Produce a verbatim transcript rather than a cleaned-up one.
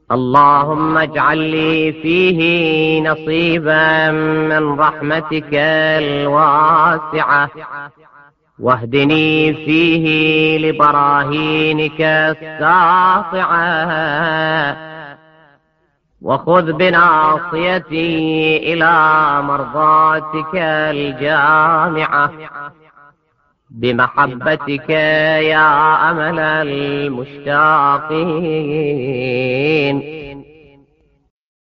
اللهم اجعل لي فيه نصيبا من رحمتك الواسعة، واهدني فيه لبراهينك الساطعة، وخذ بناصيتي إلى مرضاتك الجامعة بمحبتك يا أمل المشتاقين.